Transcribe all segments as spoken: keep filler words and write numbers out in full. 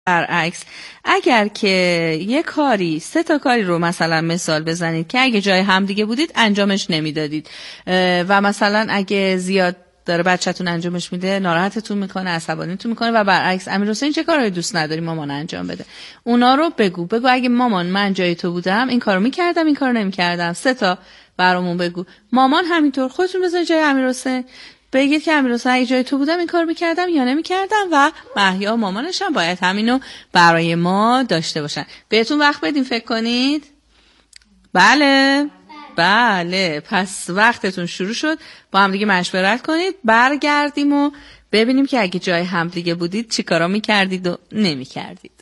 برعکس اگر که یه کاری سه تا کاری رو مثلا مثال بزنید که اگه جای همدیگه بودید انجامش نمیدادید و مثلا اگه زیاد داره بچه‌تون انجامش میده ناراحتتون میکنه، عصبانیتون میکنه و برعکس امیرحسین چه کارایی دوست نداری مامان انجام بده، اونا رو بگو بگو اگه مامان من جای تو بودم این کارو میکردم این کارو نمیکردم. سه تا برامون بگو. مامان همینطور خودتون بزنید جای امیرحسین، بگید که امیرحسین اگه جای تو بودم این کار میکردم یا نمیکردم و محیا مامانش هم باید همینو برای ما داشته باشن. بهتون وقت بدیم فکر کنید؟ بله بله پس وقتتون شروع شد، با هم دیگه مشورت کنید، برگردیم و ببینیم که اگه جای هم دیگه بودید چی کارا میکردید و نمیکردید.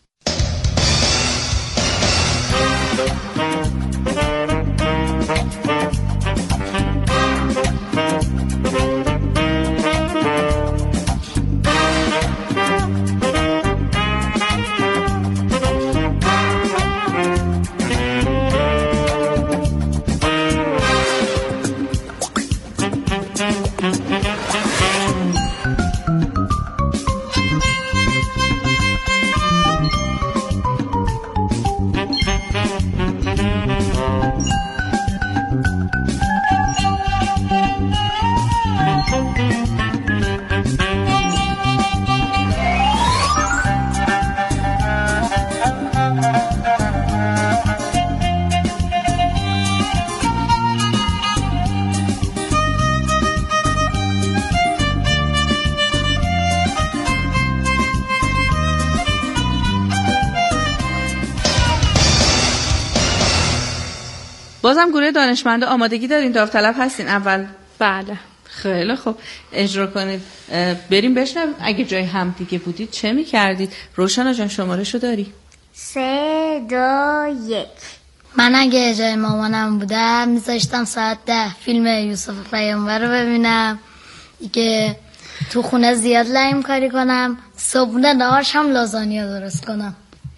بازم گروه دانشمندا آمادگی دارین؟ داوطلب هستین اول؟ بله. خیلی خوب اجرا کنید. بریم بشنویم اگه جای هم دیگه بودید چه میکردید. روشنا جان شماره‌شو داری؟ سه دو یک. من اگه جای مامانم بودم میذاشتم ساعت ده فیلم یوسف پیامبر رو ببینم که تو خونه زیاد لعیم کاری کنم، صبحونه نهارش هم لازانیا درست کنم.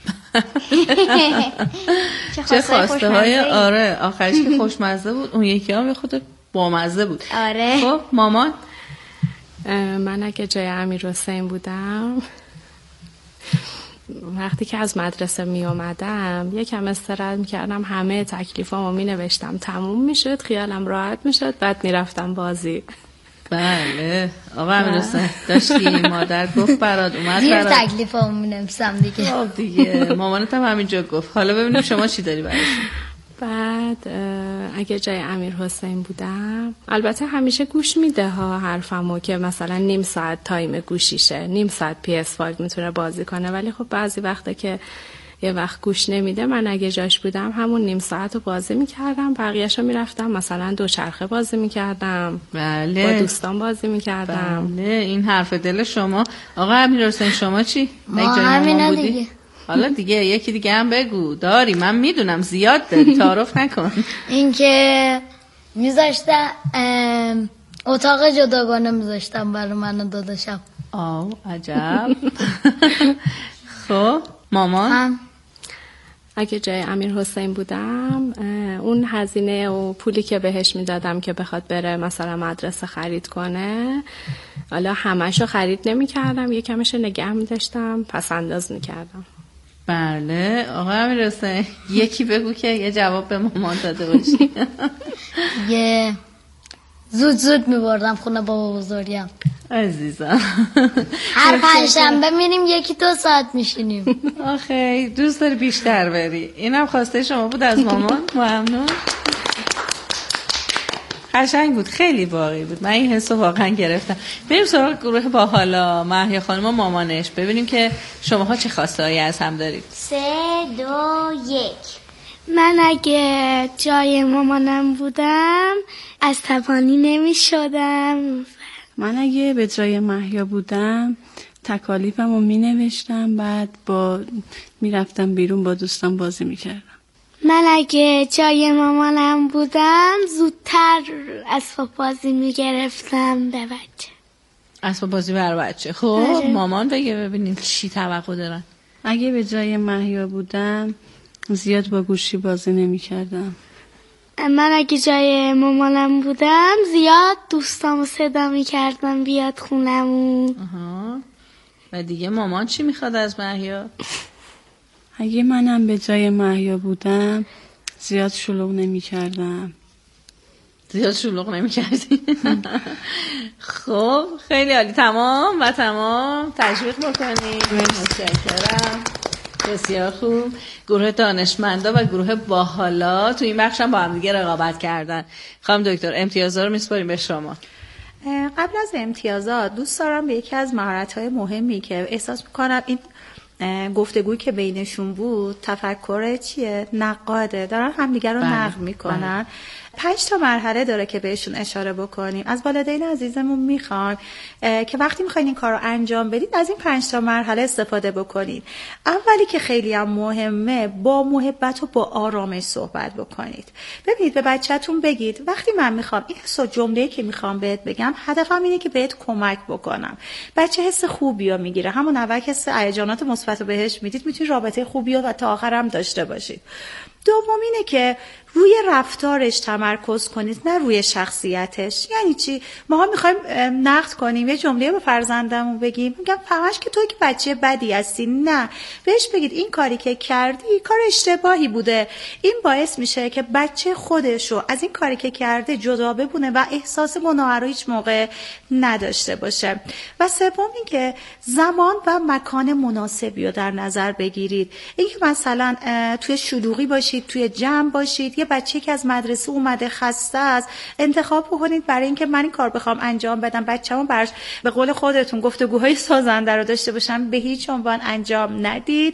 چه خواسته های آره آخرش که خوشمزه بود، اون یکی هم خود بامزه بود. آره. خب مامان؟ من اگه جای امیرحسین بودم وقتی که از مدرسه می اومدم یکم استراحت میکردم، همه تکلیفامو می نوشتم تموم میشد، خیالم راحت میشد، بعد میرفتم بازی. بله آقا امیرحسین داشتی مادر گفت برات اومد دیر برات تکلیفامو می‌نویسم دیگه. خب دیگه مامانت هم همینجا گفت. حالا ببینیم شما چی داری براشون. بعد اگه جای امیرحسین بودم البته همیشه گوش میده ها حرفمو، که مثلا نیم ساعت تایم گوشیشه، نیم ساعت پی اس پنج میتونه بازی کنه، ولی خب بعضی وقتا که یه وقت گوش نمیده من اگه جاش بودم همون نیم ساعت رو بازی میکردم، بقیه‌شو میرفتم مثلا دوچرخه بازی میکردم. بله. با دوستان بازی میکردم. بله این حرف دل شما. آقا امیرحسین شما چی؟ ما همینا دیگه. حالا دیگه یکی دیگه هم بگو. داری من میدونم زیاد داری، تعارف نکن. این که میذاشتم اتاق جداگانه میذاشتم برای من و داداشم. آو عجب. خب مامان؟ هم اگه جای امیرحسین بودم اون هزینه و پولی که بهش میدادم که بخواد بره مثلا مدرسه خرید کنه، حالا همشو خرید نمی کردم، یکمش نگه می داشتم، پس انداز می کردم. بله آقا امیرحسین یکی بگو که یه جواب به مامان داده باشی. یه زود زود می بردم خونه بابا بزرگم. عزیزم هر پنجشنبه میریم یکی دو ساعت میشینیم. آخه دوست داری بیشتر بری. اینم خواسته شما بود از مامان. ممنون. قشنگ بود، خیلی واقعی بود، من این حسو واقعا گرفتم. بریم سراغ گروه باحالا. مهیا خانم و مامانش، ببینیم که شماها چه خواسته‌هایی از هم دارید. سه دو یک. من اگه جای مامانم بودم عصبانی نمی شدم. من اگه به جای مهیا بودم تکالیفم رو می نوشتم، بعد با می رفتم بیرون با دوستان بازی می کردم. من اگه جای مامانم بودم زودتر اسباب بازی می گرفتم به بچه. اسباب بازی بر بچه. خب مامان بگه ببینیم چی توقع دارن. اگه به جای مهیا بودم زیاد با گوشی بازی نمی کردم. من اگه جای مامانم بودم زیاد دوستامو صدا می کردم بیاد خونمون. و دیگه مامان چی میخواد از مهیا؟ اگه منم به جای مهیا بودم زیاد شلوغ نمی کردم. زیاد شلوغ نمی کردی؟ خب خیلی عالی. تمام و تمام تشویق بکنید. متشکرم. بسیار خوب. گروه دانشمندا و گروه باحالا تو این بخش هم با هم دیگه رقابت کردن. خانم دکتر امتیازها رو میسپاریم به شما. قبل از امتیازات دوست دارم به یکی از مهارت‌های مهمی که احساس می‌کنم این گفتگویی که بینشون بود تفکر چیه؟ نقاده، دارن همدیگر رو نقد میکنن. پنج تا مرحله داره که بهشون اشاره بکنیم. از والدین عزیزمون میخوایم که وقتی میخواین این کار رو انجام بدید از این پنج تا مرحله استفاده بکنید. اولی که خیلی هم مهمه، با محبت و با آرامش صحبت بکنید. ببینید به بچه‌تون بگید وقتی من میخوام این حس و جمله‌ای که میخوام بهت بگم هدفم اینه که بهت کمک بکنم. بچه حس خوبی رو میگیره، همون اول که حس هیجانات مثبت رو بهش میدید میتونید رابطه خوبی رو تا آخر هم داشته باشید. دوم اینه که روی رفتارش تمرکز کنید نه روی شخصیتش. یعنی چی؟ ما میخوایم نقد کنیم، یه جمله به فرزندمون بگیم، میگم فهمش که تو که بچه بدی هستی، نه، بهش بگید این کاری که کردی کار اشتباهی بوده. این باعث میشه که بچه خودشو از این کاری که کرده جدا ببونه و احساس گناه رو هیچ موقع نداشته باشه. و سوم این که زمان و مکان مناسبی رو در نظر بگیرید. اینکه مثلا توی شلوغی باشید، توی جمع باشید، یه بچه که از مدرسه اومده خسته است انتخاب بکنید برای اینکه من این کار بخوام انجام بدم بچه‌مون برش به قول خودتون گفتگوهای سازنده رو داشته باشن به هیچ عنوان انجام ندید.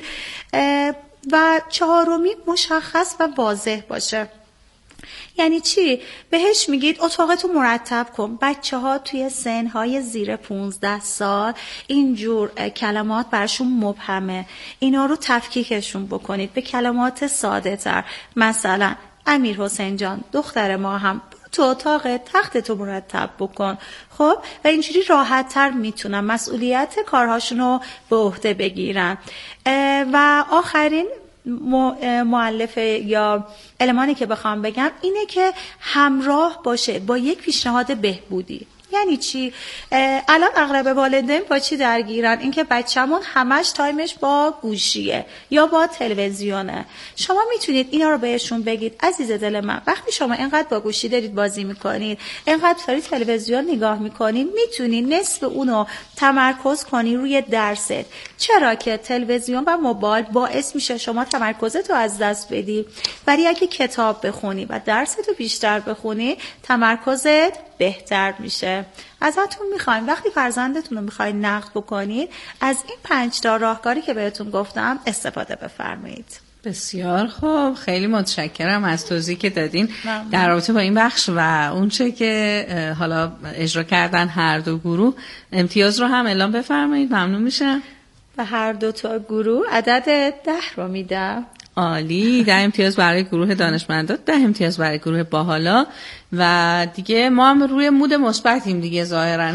و چهارمی مشخص و واضح باشه. یعنی چی؟ بهش میگید اتاقتو مرتب کن. بچه ها توی سنهای زیر پونزده سال اینجور کلمات برشون مبهمه. اینا رو تفکیکشون بکنید به کلمات ساده تر. مثلا امیر حسین جان دختر ما هم تو اتاق تختتو مرتب بکن. خب و اینجوری راحت تر میتونن مسئولیت کارهاشونو به عهده بگیرن. و آخرین مؤلفه یا المانی که بخوام بگم اینه که همراه باشه با یک پیشنهاد بهبودی. یعنی چی؟ الان اغلب والدین با چی درگیرن؟ اینکه بچه‌مون همش تایمش با گوشیه یا با تلویزیونه. شما میتونید اینا رو بهشون بگید عزیز دل من وقتی شما اینقدر با گوشی دارید بازی میکنید، اینقدر دارید تلویزیون نگاه میکنید، میتونید نصف اونو تمرکز کنی روی درست. چرا که تلویزیون و موبایل باعث میشه شما تمرکزت رو از دست بدی. ولی اگه کتاب بخونی و درست رو بیشتر بخونی تمرکزت بهتر میشه. ازتون میخوایم وقتی فرزندتون رو میخواین نقد بکنید از این پنج تا راهکاری که بهتون گفتم استفاده بفرمایید. بسیار خوب، خیلی متشکرم از توضیحی که دادین در رابطه با این بخش و اونچه که حالا اجرا کردن هر دو گروه. امتیاز رو هم اعلام بفرمایید، ممنون میشم. و هر دو تا گروه عدد ده رو میدم. عالی. ده امتیاز برای گروه دانشمندان، ده امتیاز برای گروه باحالا. و دیگه ما هم روی مود مثبتیم دیگه ظاهرا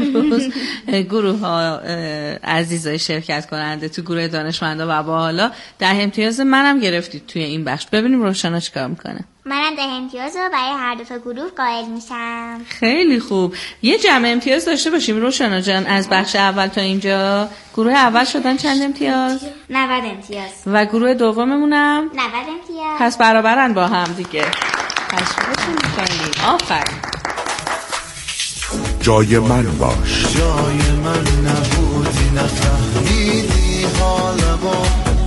گروه ها عزیزای شرکت کننده تو گروه دانشمندا و باحالا ده امتیاز منم گرفتید توی این بخش. ببینیم روشنا چیکار میکنه. منم ده امتیاز رو برای هر دو تا گروه قائل میشم. خیلی خوب. یه جمع امتیاز داشته باشیم روشنا جان از بخش اول تا اینجا. گروه اول شدن چند امتیاز؟ نود امتیاز. و گروه دوممونم نود امتیاز. پس برابرن با هم دیگه. تشکرتون می‌کنیم. آفرین. جای من باش. جای من نبودی نفهمیدی حالمو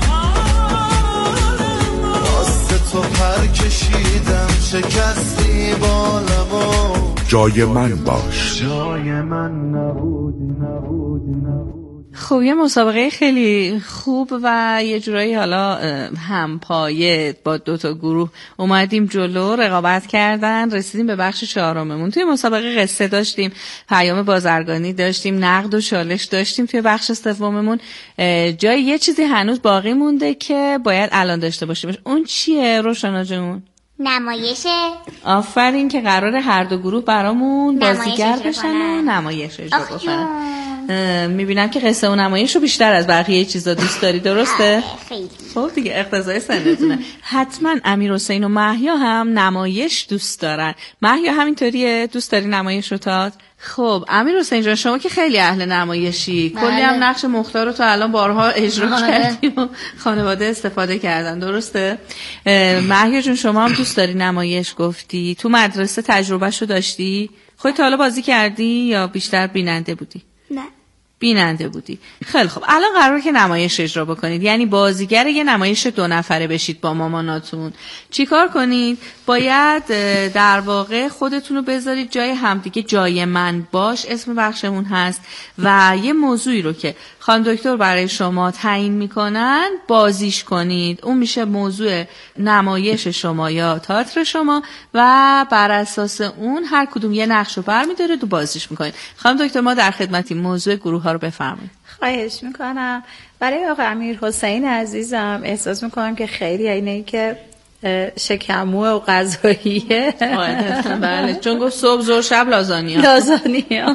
واسه تو پر کشیدم شکستی بالمو. جای من باش. جای من نبودی نبودی نبودی. خب یه مسابقه خیلی خوب و یه جورایی حالا همپایه با دو تا گروه اومدیم جلو، رقابت کردن، رسیدیم به بخش چهارممون. توی مسابقه قصه داشتیم، پیام بازرگانی داشتیم، نقد و چالش داشتیم. توی بخش سوممون جای یه چیزی هنوز باقی مونده که باید الان داشته باشیم. اون چیه روشنا جون؟ نمایشه. آفرین که قراره هر دو گروه برامون بازیگر بشن و نمایش اجرا بکنن. میبینم که قصه و نمایش رو بیشتر از بقیه چیزا دوست داری، درسته؟ خیلی. خب دیگه اقتضای سنتونه. حتما امیر حسین و مهیا هم نمایش دوست دارن. مهیا همینطوریه؟ دوست داری نمایش رو تئاتر؟ خب امیر حسین جان شما که خیلی اهل نمایشی، بله. کلی هم نقش مختار رو تا الان بارها اجرا کردیم و خانواده استفاده کردن، درسته؟ مهیا جون شما هم دوست داری نمایش، گفتی تو مدرسه تجربهشو داشتی؟ خودت تا حالا بازی کردی یا بیشتر بیننده بودی؟ نه. بیننده بودی. خیلی خب الان قراره که نمایش اجرا بکنید، یعنی بازیگر یه نمایش دو نفره بشید با ماماناتون. چیکار کنید؟ باید در واقع خودتون رو بذارید جای همدیگه. جای من باش اسم بخشمون هست و یه موضوعی رو که خانم دکتر برای شما تعیین میکنن بازیش کنید. اون میشه موضوع نمایش شما یا تئاتر شما و بر اساس اون هر کدوم یه نقش رو برمی‌داره و بازیش میکنید. خانم دکتر ما در خدمتی، موضوع گروه ها رو بفرمایید. خواهش میکنم. برای آقا امیر حسین عزیزم احساس میکنم که خیلی اینه که شکموه و غذاییه. بله چون گفت صبح ظهر شب لازانیا لازانیا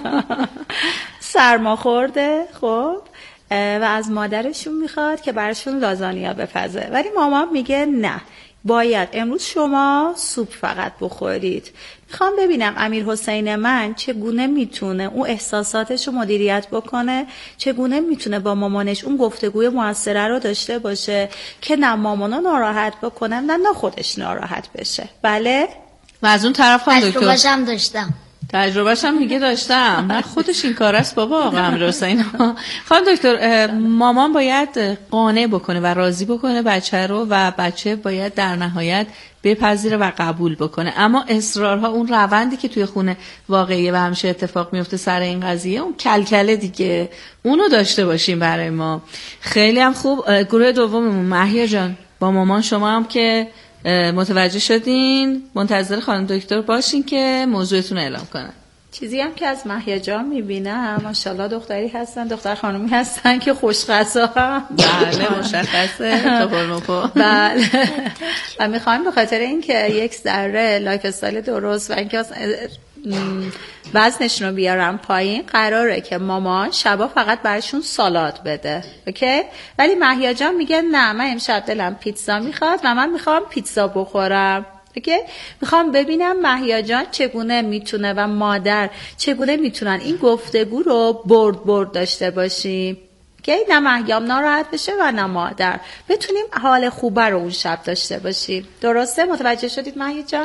سرما خورده خب و از مادرشون میخواد که براشون لازانیا بپزه، ولی مامان میگه نه باید امروز شما سوپ فقط بخورید. میخوام ببینم امیر حسین من چگونه میتونه اون احساساتش رو مدیریت بکنه، چگونه میتونه با مامانش اون گفتگوی موثره رو داشته باشه که نه مامانو ناراحت بکنه نه نه خودش ناراحت بشه. بله و از اون طرف خانم دکتر تجربه‌ش هم داشتم تجربهش هم میگه داشتم. نه خودش این کار است بابا آقا امیر حسین. خانم دکتر مامان باید قانع بکنه و راضی بکنه بچه رو و بچه باید در نهایت بپذیره و قبول بکنه، اما اصرارها اون روندی که توی خونه واقعیه و همیشه اتفاق میفته سر این قضیه، اون کلکله دیگه اونو داشته باشیم برای ما. خیلی هم خوب. گروه دوممون مهیا جان با مامان شما هم که متوجه شدین منتظر خانم دکتر باشین که موضوعتون رو اعلام کنن. چیزی هم که از مهیا جان میبینم ماشاءالله دختری هستن، دختر خانومی هستن که خوش‌غذا هم. بله مشخصه تو پرموپو. بله و میخوایم به خاطر اینکه یک ذره لایف استایل درست و اینکه وزنشون رو بیارم پایین، قراره که مامان شبا فقط برشون سالاد بده، اوکی؟ ولی مهیا جان میگه نه من امشب دلم پیتزا میخواد و من میخوام پیتزا بخورم. اوکی؟ میخوام ببینم مهیا جان چگونه میتونه و مادر چگونه میتونن این گفتگو رو برد برد داشته باشیم که نه مهیام ناراحت بشه و نه مادر، بتونیم حال خوبه رو اون شب داشته باشیم. درسته؟ متوجه شدید مهیا جان؟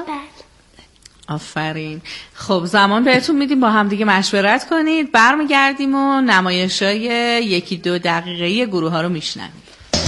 آفرین. خب زمان بهتون میدیم با هم دیگه مشورت کنید، برمیگردیم و نمایشای یکی دو دقیقه‌ای گروه ها رو میشنویم.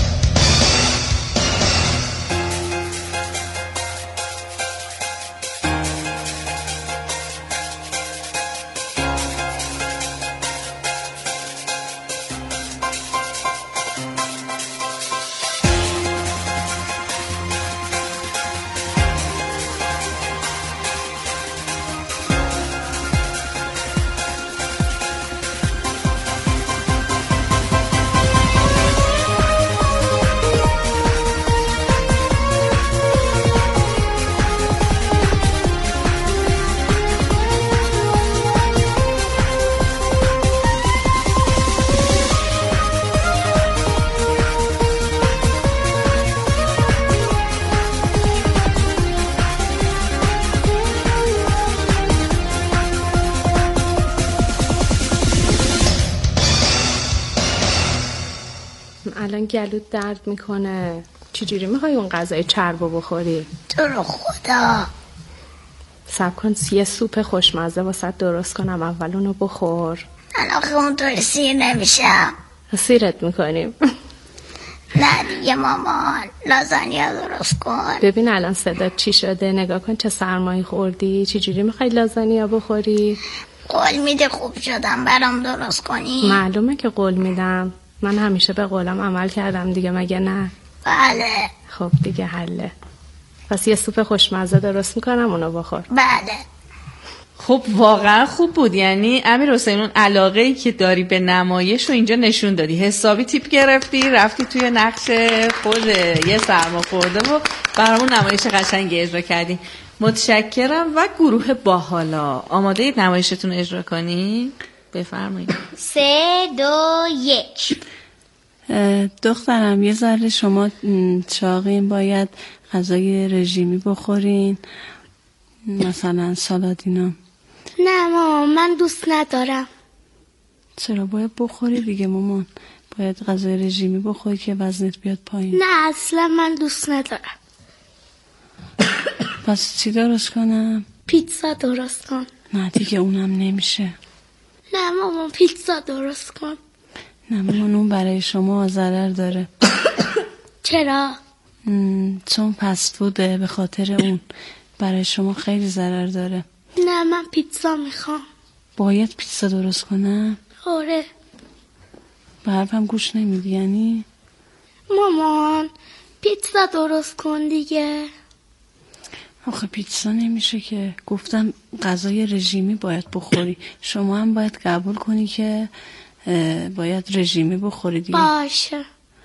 الان گلوت درد میکنه، چجوری میخوای اون غذای چربو بخوری؟ تو رو خدا صبر کن یه سوپ خوشمزه واسه درست کنم، اول اونو بخور. من آخه اونطوری سیر نمیشم. سیرت میکنیم. نه دیگه مامان لازانیا درست کن. ببین الان صدات چی شده، نگاه کن چه سرمایی خوردی، چجوری میخوای لازانیا بخوری؟ قول میده خوب شدم برام درست کنی؟ معلومه که قول میدم، من همیشه به قولم عمل کردم دیگه، مگه نه؟ بله. خب دیگه حله. پس یه سوپ خوشمزه درست میکنم اونو بخور. بله. خب واقعا خوب بود. یعنی امیر حسین اون علاقه ای که داری به نمایش رو اینجا نشون دادی، حسابی تیپ گرفتی رفتی توی نقش خود یه سرما خورده و برامون نمایش قشنگی اجرا کردی. متشکرم. و گروه باحالا آماده اید نمایشتون اجرا کنی؟ بفرمایید. سه دو یک. دخترم یه ذره شما چاقین، باید غذای رژیمی بخورین، مثلا سالادینا. نه مامان من دوست ندارم. چرا؟ باید بخوری دیگه مامان، باید غذای رژیمی بخوری که وزنت بیاد پایین. نه اصلا من دوست ندارم. پس چی درست کنم؟ پیتزا درست کن. نه دیگه اونم نمیشه. نه مامان پیتزا درست کن. نه مامان اون برای شما ضرر داره. چرا؟ چون پست فوده، به خاطر اون برای شما خیلی ضرر داره. نه من پیتزا میخوام. باید پیتزا درست کنم؟ آره. به حرفم گوش نمیدی یعنی؟ مامان پیتزا درست کن دیگه. آخه پیتزا نمیشه که، گفتم غذای رژیمی باید بخوری، شما هم باید قبول کنی که باید رژیمی بخوری دیگه. باشه.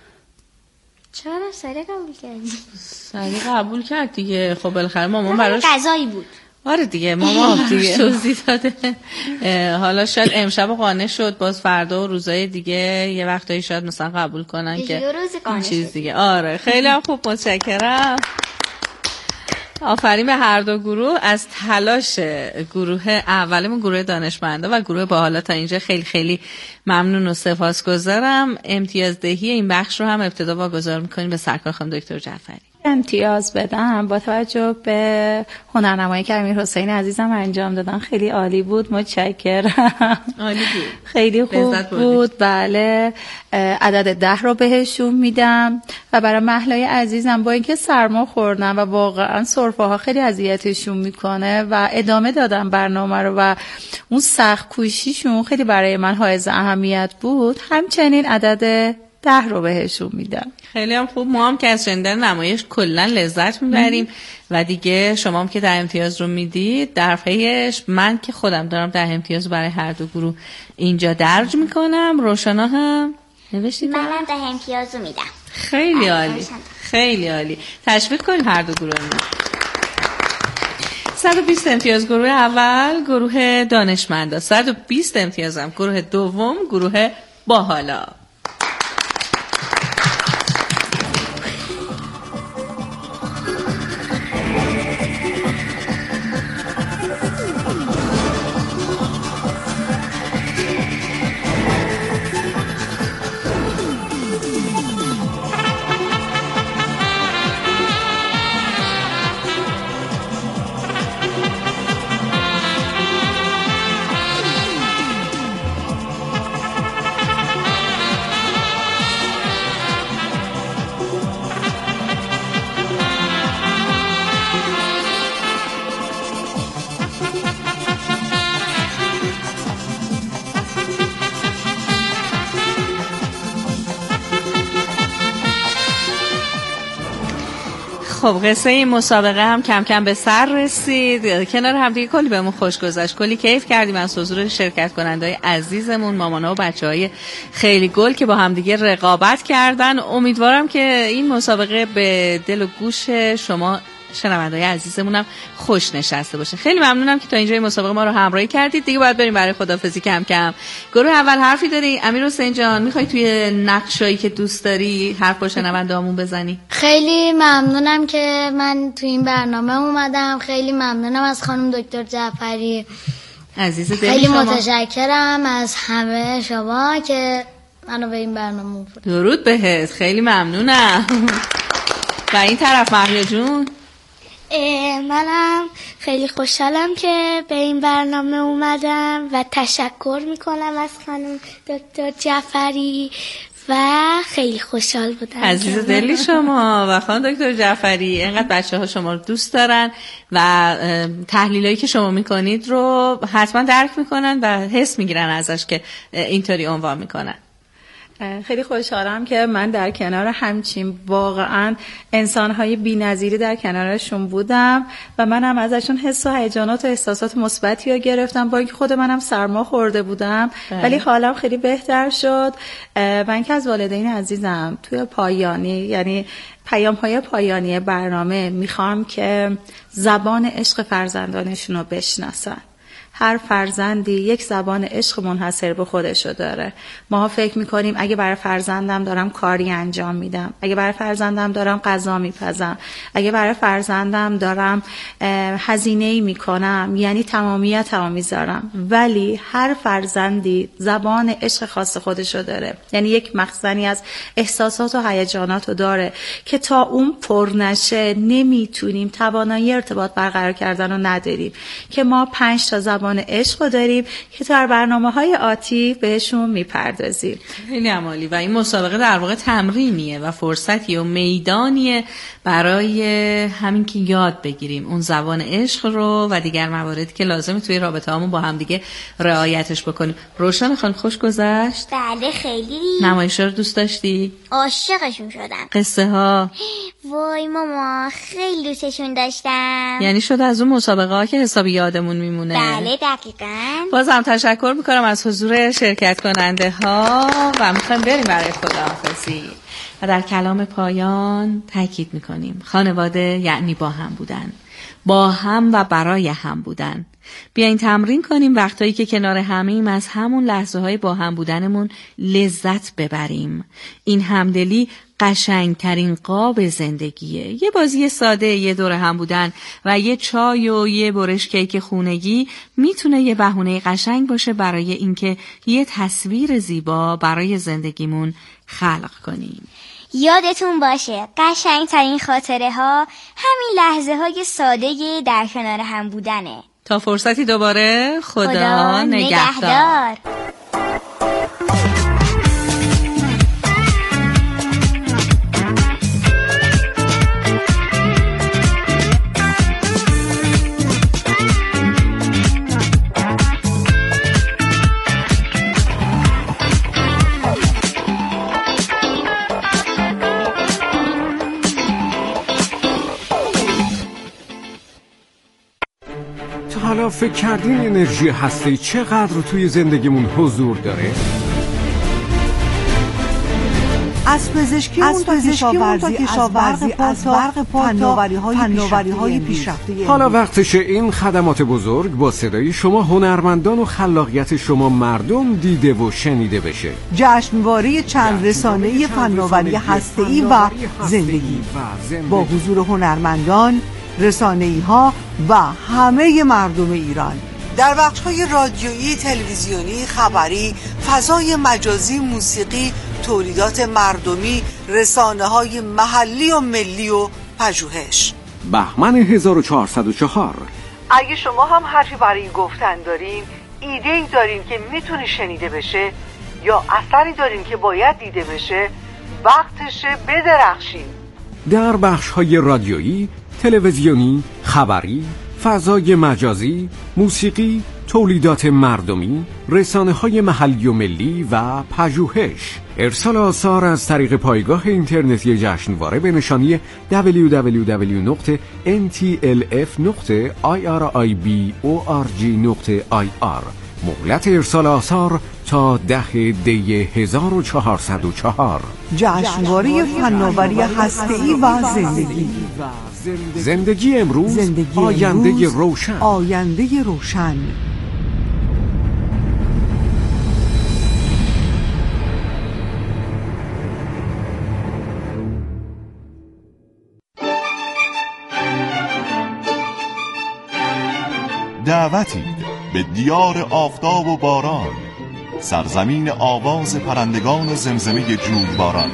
چرا سریع قبول کردی؟ سریع قبول کرد دیگه. خب بالاخره مامان براش غذایی بود. آره دیگه مامان دیگه توضیح داده. حالا شاید امشب قانع شد، باز فردا و روزای دیگه یه وقتایی شاید مثلا قبول کنن که این چیز دیگه. آره خیلی هم خوب، متشکرم. آفرین به هر دو گروه از تلاش گروه اولمون، گروه دانشمندا و گروه باحالا. تا اینجا خیلی خیلی ممنون و سپاسگزارم. امتیازدهی این بخش رو هم ابتدا واگذار می‌کنیم به سرکار خانم دکتر جعفری. امتیاز بدم با توجه به هنرنمایی که امیر عزیزم انجام دادن خیلی عالی بود. متشکرم. عالی بود. خیلی خوب بود. بله عدد ده رو بهشون میدم. و برای مهلای عزیزم با اینکه سرما خوردن و واقعا سرفه ها خیلی اذیتشون میکنه و ادامه دادم برنامه رو و اون سخت کوشیشون خیلی برای من حائز اهمیت بود، همچنین عدد ده رو بهشون میدم. خیلی هم خوب. ما هم که از شنیدن نمایش کلا لذت میبریم و دیگه شما هم که ده امتیاز رو میدید، در پیش من که خودم دارم ده امتیاز برای هر دو گروه اینجا درج میکنم. روشنا هم نوشتید؟ منم ده امتیاز رو میدم. خیلی عالی، خیلی عالی. تشویق کنیم هر دو گروه رو. صد و بیست امتیاز گروه اول، گروه دانشمندا. صد و بیست امتیاز هم گروه دوم، گروه باحالا. خب قصه این مسابقه هم کم کم به سر رسید. کنار هم دیگه کلی بهمون خوش گذشت، کلی کیف کردیم از حضور شرکت کننده‌های عزیزمون، مامانا و بچه‌های خیلی گل که با هم دیگه رقابت کردن. امیدوارم که این مسابقه به دل و گوش شما شنونده‌های عزیزمونم خوش نشسته باشه. خیلی ممنونم که تا اینجای مسابقه ما رو همراهی کردید. دیگه باید بریم برای خداحافظی کم کم. گروه اول حرفی داری؟ امیر حسین جان میخوای توی نقشایی که دوست داری حرف با شنونده‌هامون بزنی؟ خیلی ممنونم که من تو این برنامه اومدم. خیلی ممنونم از خانم دکتر جعفری عزیز دلی. خیلی شما متشکرم از همه شما که منو به این برنامه آوردید. درود بهت. خیلی ممنونم. و این طرف مهیا جون؟ منم خیلی خوشحالم که به این برنامه اومدم و تشکر میکنم از خانم دکتر جعفری و خیلی خوشحال بودم. عزیز دلی شما و خانم دکتر جعفری، اینقدر بچه ها شما رو دوست دارن و تحلیلایی که شما میکنید رو حتما درک میکنن و حس میگیرن ازش که اینطوری عنوان میکنن. خیلی خوشحالم که من در کنار همچین واقعا انسان‌های بی‌نظیری در کنارشون بودم و منم ازشون حس و هیجانات و احساسات مثبتی رو گرفتم، با اینکه خود منم سرما خورده بودم ولی حالم خیلی بهتر شد. من که از والدین عزیزم توی پایانی، یعنی پیام‌های پایانی برنامه، میخوام که زبان عشق فرزندانشون رو بشناسن هر فرزندی یک زبان عشق منحصر به خودشو داره. ما فکر میکنیم اگه برای فرزندم دارم کاری انجام میدم، اگه برای فرزندم دارم غذا میپزم، اگه برای فرزندم دارم هزینه‌ای میکنم، یعنی تمامیت رو میذارم. ولی هر فرزندی زبان عشق خاص خودشو داره، یعنی یک مخزنی از احساسات و هیجانات رو داره که تا اون پر نشه نمیتونیم توانایی ارتباط برقرار کردن رو نداریم. که ما پنج تا زبان عشق رو داریم که در برنامه‌های آتی بهشون میپردازیم. خیلی عالی. و این مسابقه در واقع تمرینیه و فرصتیه و میدانیه برای همین که یاد بگیریم اون زبان عشق رو و دیگر مواردی که لازمه توی رابطه هامون با هم دیگه رعایتش بکنیم. روشن خانم خوش گذشت؟ بله خیلی. نمایش‌ها رو دوست داشتی؟ عاشقشون شدم. قصه ها؟ وای ماما خیلی دوستشون داشتم. یعنی شد از اون مسابقه ها که حسابی یادمون میمونه. بله دقیقاً. بازم تشکر میکنم از حضور شرکت کننده ها و میخوایم بریم برای خداحافظی. و در کلام پایان تاکید میکنیم خانواده یعنی با هم بودن، با هم و برای هم بودن. بیاین تمرین کنیم وقتایی که کنار همیم از همون لحظه های با هم بودنمون لذت ببریم. این همدلی قشنگترین قاب زندگیه. یه بازی ساده، یه دور هم بودن و یه چای و یه برش کیک خونگی میتونه یه بهونه قشنگ باشه برای اینکه یه تصویر زیبا برای زندگیمون خلق کنیم. یادتون باشه قشنگترین خاطره ها همین لحظه های ساده در کنار هم بودنه. تا فرصتی دوباره خدا, خدا نگهدار, نگهدار. حالا فکر کردین انرژی هسته‌ای چقدر توی زندگیمون حضور داره؟ از پزشکی اون تا کشاورزی، از برق پا تا فناوری‌های پیشرفته. حالا وقتشه این خدمات بزرگ با صدای شما هنرمندان و خلاقیت شما مردم دیده و شنیده بشه. جشنواره چند رسانه‌ای فناوری هسته‌ای و زندگی با حضور هنرمندان، رسانه‌ای‌ها و همه مردم ایران در بخش‌های رادیویی، تلویزیونی، خبری، فضای مجازی، موسیقی، تولیدات مردمی، رسانه‌های محلی و ملی و پژوهش. بهمن هزار و چهارصد و چهار. اگه شما هم حرفی برای گفتن دارین، ایده‌ای دارین که میتونه شنیده بشه یا اثری دارین که باید دیده بشه، وقتشه بدرخشین. در بخش‌های رادیویی، تلویزیونی، خبری، فضای مجازی، موسیقی، تولیدات مردمی، رسانه‌های محلی و ملی و پژوهش. ارسال آثار از طریق پایگاه اینترنتی جشنواره به نشانی دبلیو دبلیو دبلیو دات ان تی ال اف دات آی آر آی بی او آر جی دات آی آر. مهلت ارسال آثار تا ده دی هزار و چهارصد و چهار. جشنواره فناوری هسته‌ای و زندگی. زندگی امروز، زندگی آینده امروز، روشن. آینده روشن. دعوتی به دیار آفتاب و باران، سرزمین آواز پرندگان و زمزمه جویباران.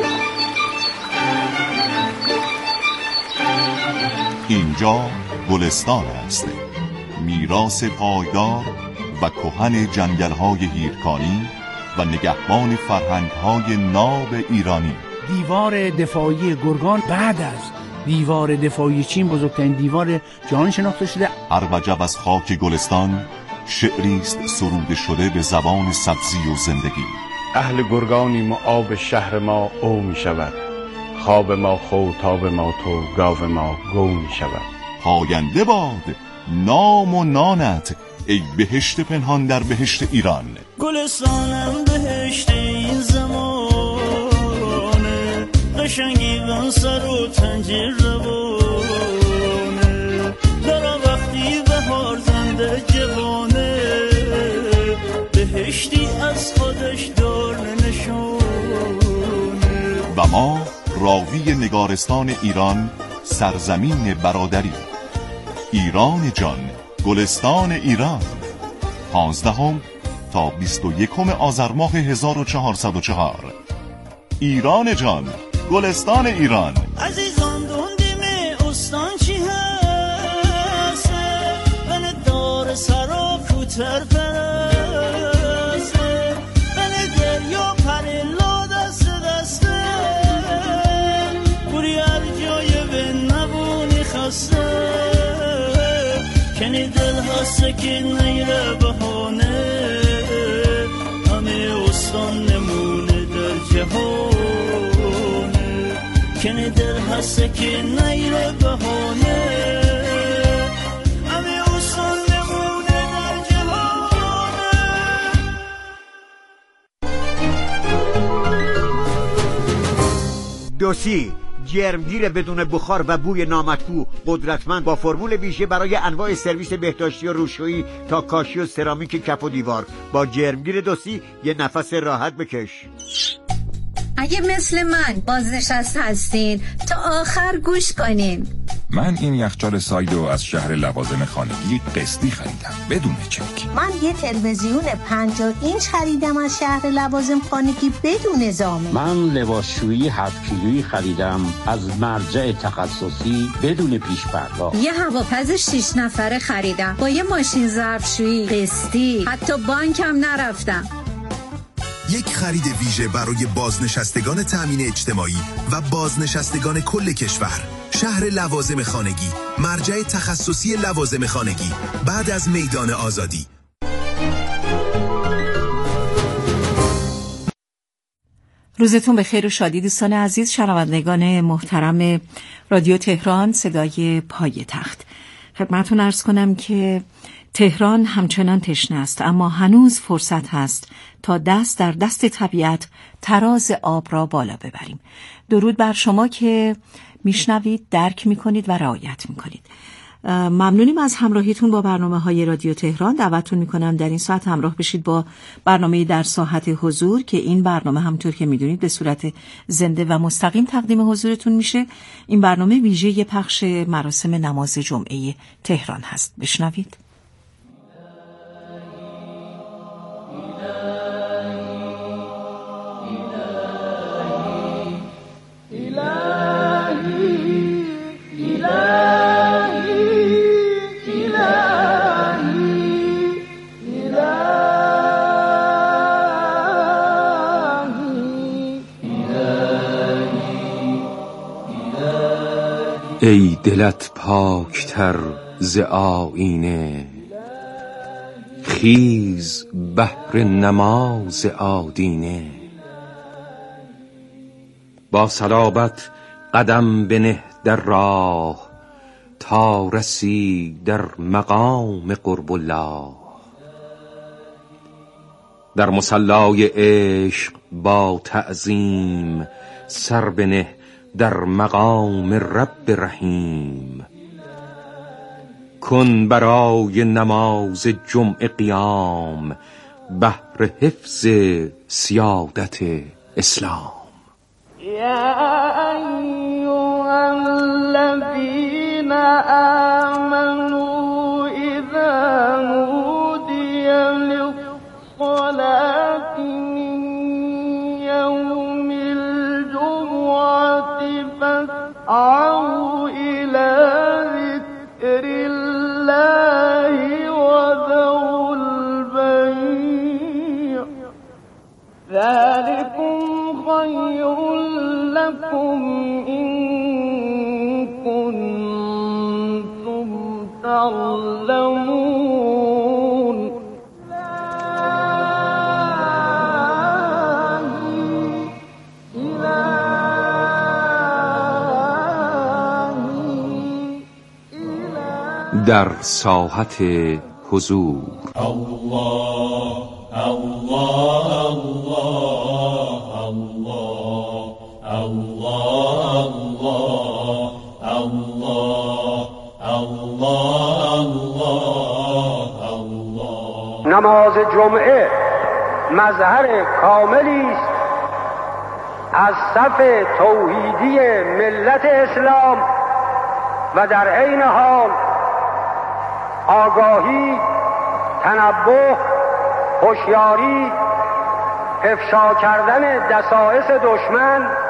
اینجا گلستان است، میراث پایدار و کهن جنگل‌های هیرکانی و نگهبان فرهنگ‌های ناب ایرانی. دیوار دفاعی گرگان بعد از دیوار دفاعی چین بزرگترین دیوار جهان شناخته شده. هر وجب از خاک گلستان شعری است سروده شده به زبان سبزی و زندگی. اهل گرگانیم و آب شهر ما او می شود، خواب ما خو تاب ما تو گاو ما گو می شود. پاینده باد نام و نانت ای بهشت پنهان در بهشت ایران. گلستانم بهشت این زمانه، قشنگی و سر و تنجیر روانه، دارم وقتی بهار زنده جوانه. کشتی از خودش دور نشونه. و ما راوی نگارستان ایران، سرزمین برادری، ایران جان، گلستان ایران، پانزدهم تا بیست و یکم آذر ماه هزار و چهارصد و چهار. ایران جان، گلستان ایران. عزیزان دوندیم استان چی هست؟ من دار سرا کوتر پرسته، من دریا پریلا دست دسته، بوری هر جای به نبونی خسته، کنی دل هسته که نیره بهانه، همه استان نمونه در جهانه، کنی دل هسته که نیره بهانه، همه استان نمونه در جهانه. دوسی جرمگیر بدون بخار و بوی نامطبوع، قدرتمند، با فرمول ویژه برای انواع سرویس بهداشتی و روشویی تا کاشی و سرامیک کف و دیوار. با جرمگیر دوسی یه نفس راحت بکش. اگه مثل من بازنشسته هستین تا آخر گوش کنین. من این یخچال سایدو از شهر لوازم خانگی قسطی خریدم بدون چک. من یه تلویزیون پنجاه اینچ خریدم از شهر لوازم خانگی بدون ضامن. من لباسشویی هفت کیلویی خریدم از مرجع تخصصی بدون پیش پرداخت. یه هواپز شش نفره خریدم با یه ماشین ظرفشویی قسطی، حتی بانکم نرفتم. یک خرید ویژه برای بازنشستگان تأمین اجتماعی و بازنشستگان کل کشور. شهر لوازم خانگی، مرجع تخصصی لوازم خانگی، بعد از میدان آزادی. روزتون به خیر و شادی دوستان عزیز، شنوندگان محترم رادیو تهران صدای پایتخت. خدمتتون عرض کنم که تهران همچنان تشنه است، اما هنوز فرصت هست تا دست در دست طبیعت تراز آب را بالا ببریم. درود بر شما که میشنوید، درک میکنید و رعایت میکنید. ممنونیم از همراهیتون با برنامه های رادیو تهران. دعوتتون میکنم در این ساعت همراه بشید با برنامه در ساحت حضور که این برنامه همونطور که میدونید به صورت زنده و مستقیم تقدیم حضورتون میشه. این برنامه ویژه پخش مراسم نماز جمعه تهران هست. بشنوید. ای دلت پاکتر ز آیینه، خیز بهر نماز آدینه. با صلابت قدم بنه در راه، تا رسی در مقام قرب الله. در مصلای عشق با تعظیم، سر بنه در مقام رب رحیم. کن برای نماز جمعه قیام، بهر حفظ سیادت اسلام. یا ایها الذین آمنوا اذا نودی للصلاة من یوم الجمعة فاسعوا إلى ذكر الله وذروا البيع، ذلكم خير لكم إن كنتم تعلمون. در ساحت حضور. الله الله الله الله الله الله الله. نماز جمعه مظهر کاملی است از صف توحیدی ملت اسلام و در عین حال آگاهی، تنبه، هوشیاری، افشا کردن دسایس دشمن